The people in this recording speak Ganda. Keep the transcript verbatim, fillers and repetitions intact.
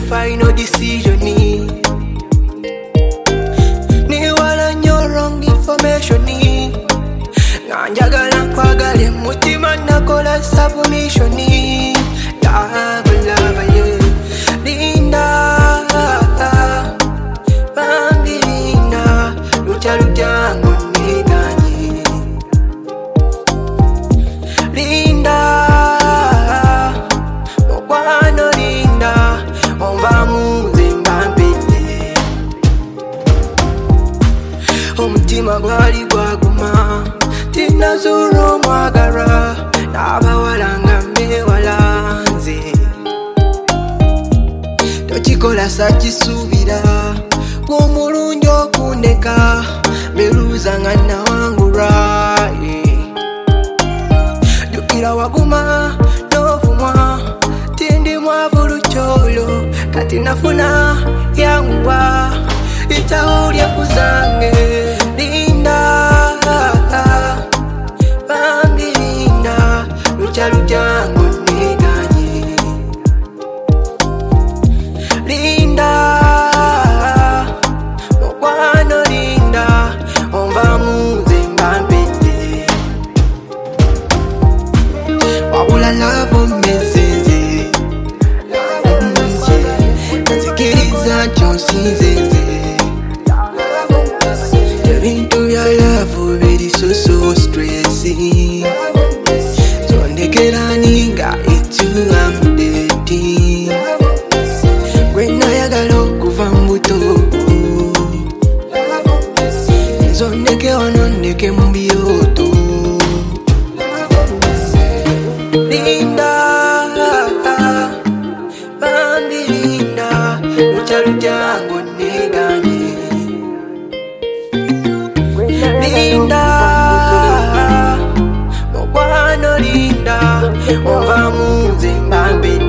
final decision. Ni wala nyo wrong information. Nanjagala nkwagale mutima nakola submission. Love, love, yeah. Linda, bambi Linda, lucha lucha ngoniganye. Linda, mokwano Linda, onva muze mbambete. Omutima gwali gwaguma, tinazuro mwagara, nabawalanga mbewalanze. Tochikola sakisubira, gw'omulungi okundeka, beruza nga nawangulwa. Jukira waguma novumwa, tindi mwavu lucholo, kati nafuna yanguwa, itawulya kuzange. Linda, bambi Linda, lucha lucha ngoniganye. Linda, mokwano Linda, onva muze mbambete. Wabula lavo mezenze, nzikiriza chonsinzenze. Ebintu bya love biri so so stressing. So ndekera ninga itu I'm dating. When ayagala okuva mbuto, nzo ndeke wano ndeke mubyoto. Linda, bambi Linda, lucha lucha ngoniganye. Linda, mokwano Linda, onva muze mbambete.